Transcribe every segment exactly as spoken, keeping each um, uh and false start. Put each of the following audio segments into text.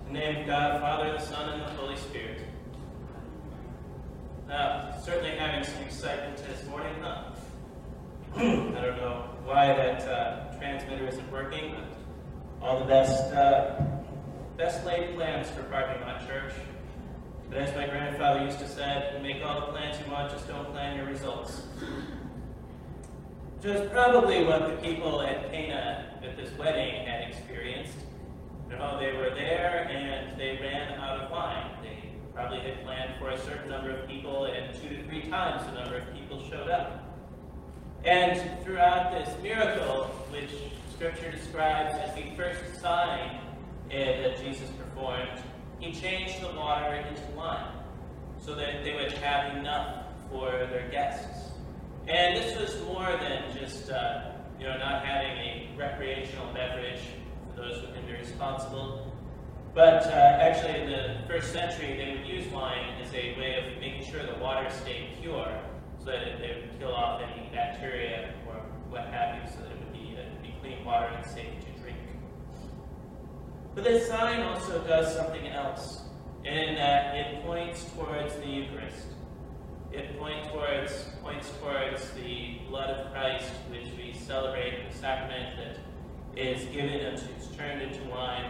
In the name of God, Father, the Son, and the Holy Spirit. Now, certainly having some excitement this morning, huh? I don't know why that uh, transmitter isn't working, but all the best, uh, best laid plans for parking lot church. But as my grandfather used to say, you make all the plans you want, just don't plan your results. Which was probably what the people at Cana at this wedding had experienced. You know, they were there and they ran out of wine. They probably had planned for a certain number of people, and two to three times the number of people showed up. And throughout this miracle, which Scripture describes as the first sign that Jesus performed, he changed the water into wine so that they would have enough for their guests. And this was more than just, uh, you know, not having a recreational beverage for those who can be responsible. But uh, actually, in the first century, they would use wine as a way of making sure the water stayed pure, so that they would kill off any bacteria or what have you, so that it would be, uh, be clean water and safe to drink. But this sign also does something else, in that it points towards the Eucharist. It point towards, points towards the blood of Christ, which we celebrate, the sacrament that is given and is turned into wine.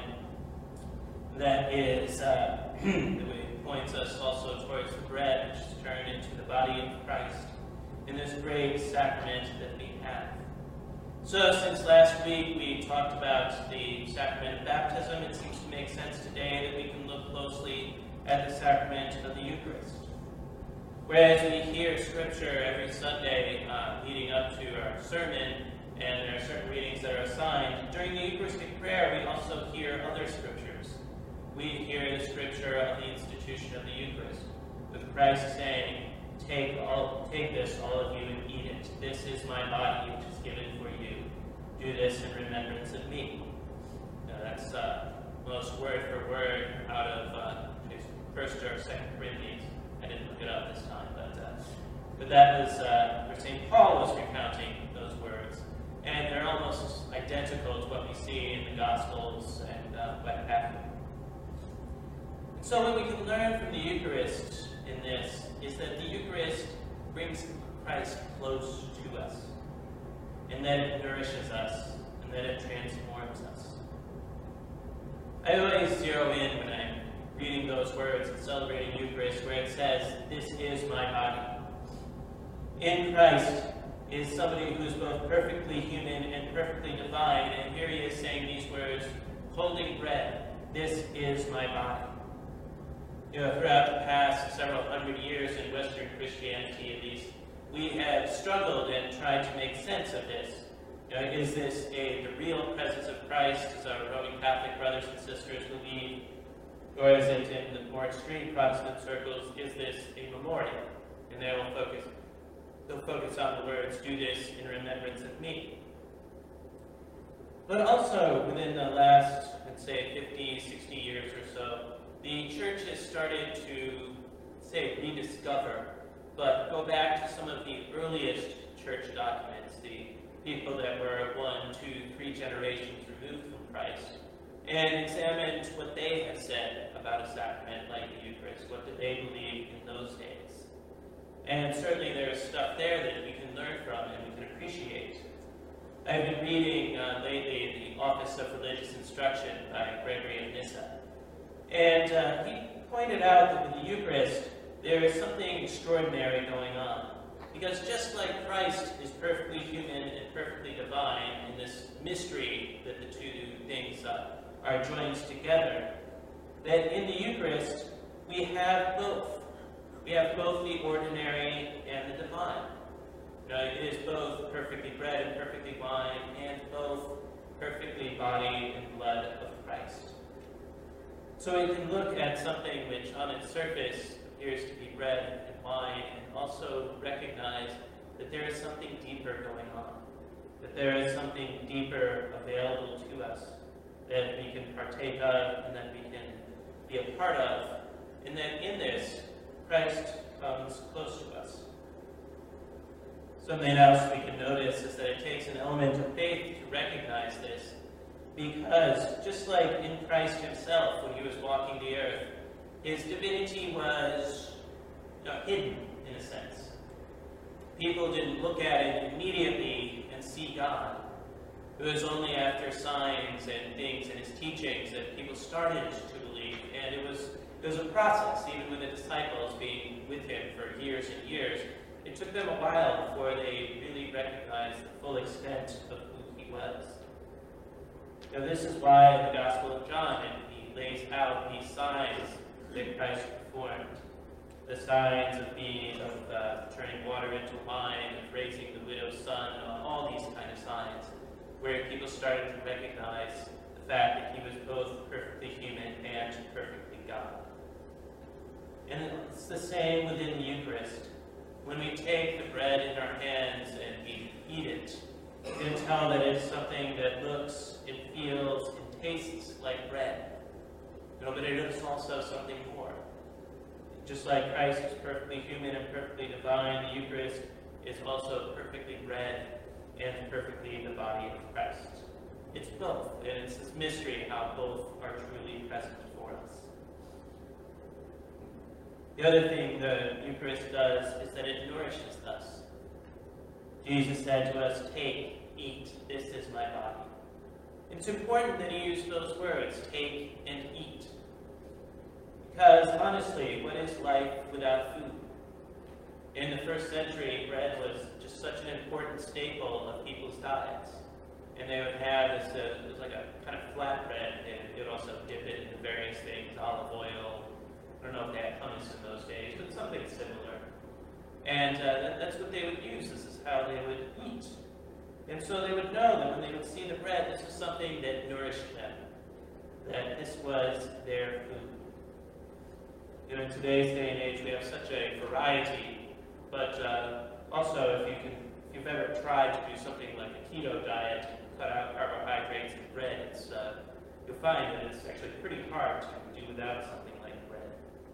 That is, uh, it points us also towards the bread, which is turned into the body of Christ in this great sacrament that we have. So since last week we talked about the sacrament of baptism, it seems to make sense today that we can look closely at the sacrament of the Eucharist. Whereas we hear Scripture every Sunday uh, leading up to our sermon, and there are certain readings that are assigned, during the Eucharistic prayer we also hear other Scriptures. We hear the Scripture of the institution of the Eucharist, with Christ saying, Take all, take this, all of you, and eat it. This is my body, which is given for you. Do this in remembrance of me. Now, that's uh, almost word for word out of uh, First or Second Corinthians. I didn't look it up this time, but uh, but that was uh, where Saint Paul was recounting those words, and they're almost identical to what we see in the Gospels and uh, what have you. So what we can learn from the Eucharist in this is that the Eucharist brings Christ close to us, and that it nourishes us, and that it transforms us. I always zero in when I'm reading those words and celebrating Eucharist where it says, this is my body. In Christ is somebody who is both perfectly human and perfectly divine, and here he is saying these words, holding bread, this is my body. You know, throughout the past several hundred years in Western Christianity, at least, we have struggled and tried to make sense of this. You know, is this a, the real presence of Christ, as our Roman Catholic brothers and sisters believe, or is it in the more extreme Protestant circles, is this a memorial? And they will focus, they'll focus on the words, do this in remembrance of me. But also, within the last, let's say, fifty, sixty years or so, the church has started to, say, rediscover, but go back to some of the earliest church documents, the people that were one, two, three generations removed from Christ, and examined what they have said about a sacrament like the Eucharist. What did they believe in those days? And certainly there is stuff there that we can learn from and we can appreciate. I've been reading uh, lately the Office of Religious Instruction by Gregory of Nyssa. And uh, he pointed out that with the Eucharist, there is something extraordinary going on. Because just like Christ is perfectly human and perfectly divine in this mystery that the two things uh, are joined together, that in the Eucharist, we have both. We have both the ordinary and the divine. You know, it is both perfectly bread and perfectly wine, and both perfectly body and blood of Christ. So we can look at something which on its surface appears to be bread and wine, and also recognize that there is something deeper going on, that there is something deeper available to us that we can partake of and that we can be a part of, and that in this, Christ comes close to us. Something else we can notice is that it takes an element of faith to recognize this, Because just like in Christ himself, when he was walking the earth, his divinity was you know, hidden, in a sense. People didn't look at it immediately and see God. It was only after signs and things and his teachings that people started to believe, and it was, it was a process, even with the disciples being with him for years and years. It took them a while before they really recognized the full extent of who he was. Now, this is why in the Gospel of John, he lays out these signs that Christ performed. The signs of being, of uh, turning water into wine, of raising the widow's son, all these kind of signs, where people started to recognize the fact that he was both perfectly human and perfectly God. And it's the same within the Eucharist. When we take the bread in our hands and we eat it, we can tell that it's something that looks and feels and tastes like bread. You know, but it is also something more. Just like Christ is perfectly human and perfectly divine, the Eucharist is also perfectly bread and perfectly the body of Christ. It's both, and it's this mystery how both are truly present for us. The other thing the Eucharist does is that it nourishes us. Jesus said to us, "Take, eat, this is my body." It's important that he used those words, take and eat. Because, honestly, what is life without food? In the first century, bread was just such an important staple of people's diets. And they would have this, uh, it was like a kind of flat bread, and they would also dip it into various things, olive oil. I don't know if they had hummus in those days, but something similar. And uh, that, that's what they would use. This is how they would eat. And so they would know that when they would see the bread, this was something that nourished them, that this was their food. You know, in today's day and age, we have such a variety, but uh, also if you can, if you've ever tried to do something like a keto diet, cut out carbohydrates and bread, it's, uh, you'll find that it's actually pretty hard to do without something like bread.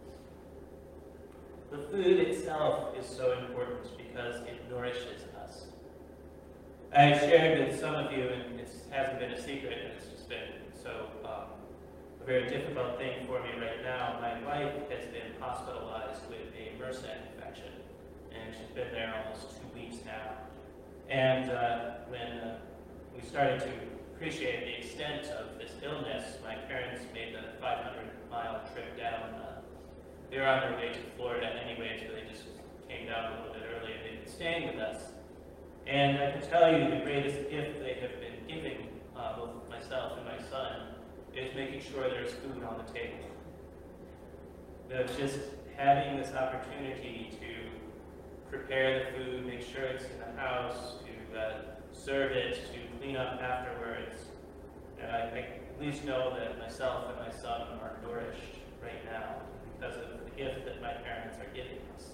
The food itself is so important because it nourishes us. I shared with some of you, and it hasn't been a secret, and it's just been so um, a very difficult thing for me right now. My wife has been hospitalized with a MRSA infection, and she's been there almost two weeks now. And uh, when uh, we started to appreciate the extent of this illness, my parents made the five hundred mile trip down. Uh, they were on their way to Florida anyway, so they just came down a little bit early, and they've been staying with us. And I can tell you the greatest gift they have been giving, uh, both myself and my son, is making sure there's food on the table. Of just having this opportunity to prepare the food, make sure it's in the house, to uh, serve it, to clean up afterwards. And I, I at least know that myself and my son are nourished right now because of the gift that my parents are giving us.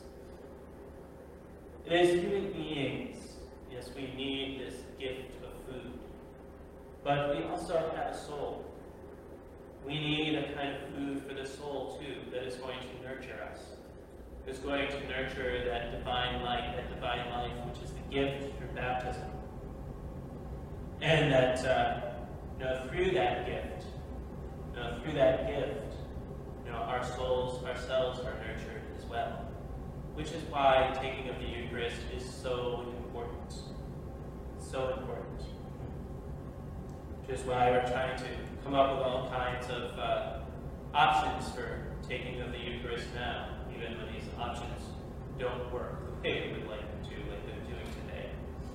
As human beings, yes, we need this gift of food, but we also have a soul. We need a kind of food for the soul, too, that is going to nurture us. It's going to nurture that divine light, that divine life, which is the gift through baptism. And that, uh, you know, through that gift, you know, through that gift, you know, our souls, ourselves are nurtured as well. Which is why taking of the Eucharist is so important. So important. Which is why we're trying to come up with all kinds of uh, options for taking of the Eucharist now, even when these options don't work the way we would like them to, like they're doing today.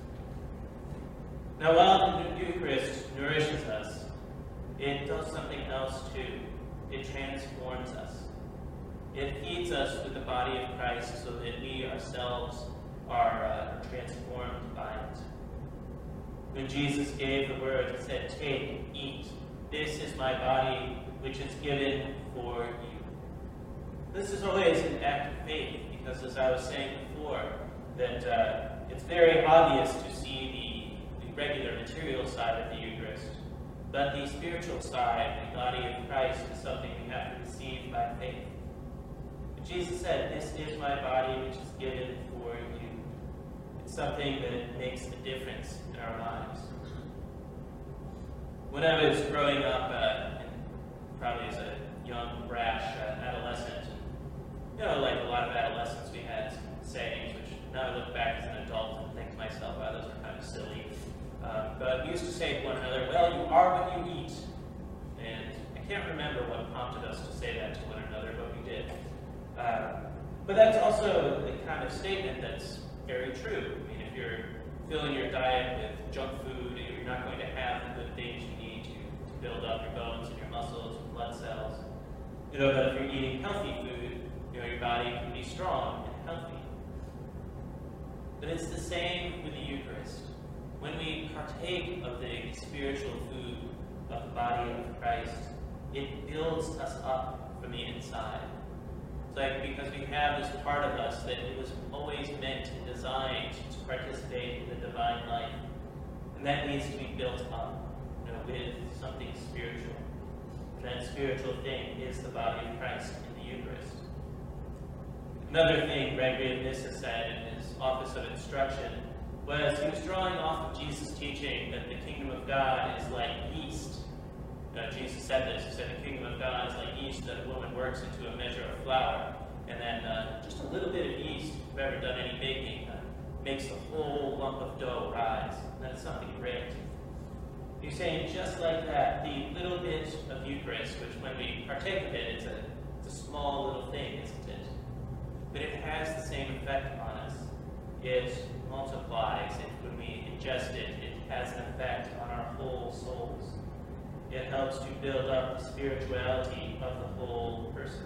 Now, while the Eucharist nourishes us, it does something else too. It transforms us. It feeds us with the body of Christ so that we ourselves are uh, transformed by it. When Jesus gave the word, he said, "Take, eat. This is my body, which is given for you." This is always an act of faith, because as I was saying before, that uh, it's very obvious to see the, the regular material side of the Eucharist, but the spiritual side, the body of Christ, is something we have to receive by faith. But Jesus said, "This is my body, which is given for you." It's something that makes a difference in our lives. When I was growing up, uh, probably as a young, brash uh, adolescent, and, you know, like a lot of adolescents, we had some sayings, which now I look back as an adult and think to myself, wow, those are kind of silly. Um, but we used to say to one another, well, you are what you eat. And I can't remember what prompted us to say that to one another, but we did. Um, but that's also the kind of statement that's very true. I mean, if you're filling your diet with junk food, you're not going to have the good things you need to, to build up your bones and your muscles and blood cells. You know, but if you're eating healthy food, you know, your body can be strong and healthy. But it's the same with the Eucharist. When we partake of the spiritual food of the body of Christ, it builds us up from the inside. It's like because we have this part of us that it was always meant and designed to participate in the divine life. And that needs to be built up, you know, with something spiritual. And that spiritual thing is the body of Christ in the Eucharist. Another thing Gregory of Nyssa said in his Office of Instruction was he was drawing off of Jesus' teaching that the kingdom of God is like yeast. Uh, Jesus said this. He said the kingdom of God is like yeast that a woman works into a measure of flour. And then uh, just a little bit of yeast, if you've ever done any baking, uh, makes the whole lump of dough rise. And that's something great. He's saying just like that, the little bit of Eucharist, which when we partake of it, it's a, it's a small little thing, isn't it? But it has the same effect on us. It multiplies. It, when we ingest it, it has an effect on our whole souls. It helps to build up the spirituality of the whole person.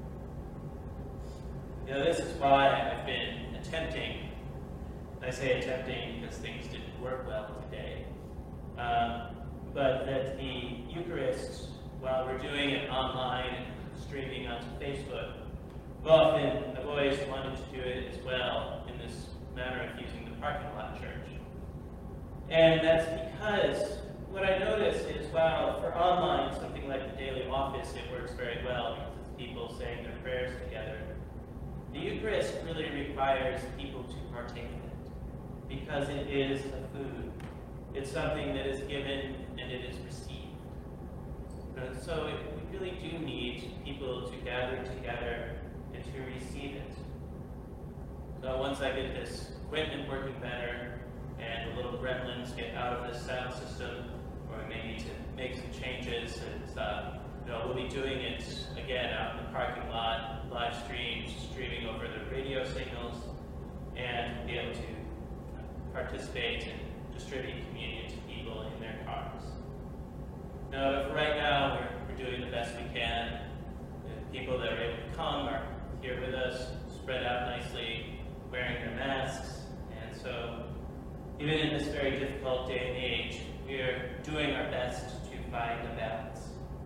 You know, this is why I've been attempting, I say attempting because things didn't work well today, um, but that the Eucharist, while we're doing it online and streaming onto Facebook, often I've always wanted to do it as well in this manner of using the parking lot church. And that's because what I notice is, while for online, something like the daily office, it works very well because it's people saying their prayers together. The Eucharist really requires people to partake of it because it is a food. It's something that is given and it is received. And so it, we really do need people to gather together and to receive it. So once I get this equipment working better and the little gremlins get out of this sound system, or we may need to make some changes, and uh, you know, we'll be doing it again out in the parking lot, live streamed, streaming over the radio signals, and be able to participate and distribute communion to people in their cars. Now, but for right now, we're, we're doing the best we can. The people that are able to come are here with us, spread out nicely, wearing their masks, and so even in this very difficult day and age, we are doing our best to find a balance.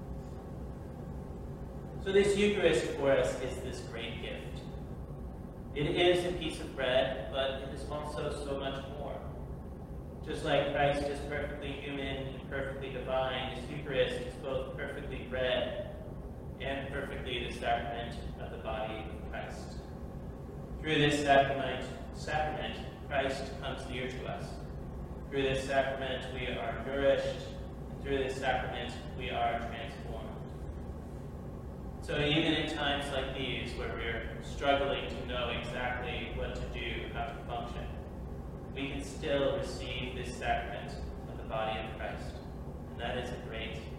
So this Eucharist for us is this great gift. It is a piece of bread, but it is also so much more. Just like Christ is perfectly human and perfectly divine, this Eucharist is both perfectly bread and perfectly the sacrament of the body of Christ. Through this sacrament, sacrament, Christ comes near to us. Through this sacrament, we are nourished. And through this sacrament, we are transformed. So even in times like these, where we're struggling to know exactly what to do, how to function, we can still receive this sacrament of the body of Christ. And that is a great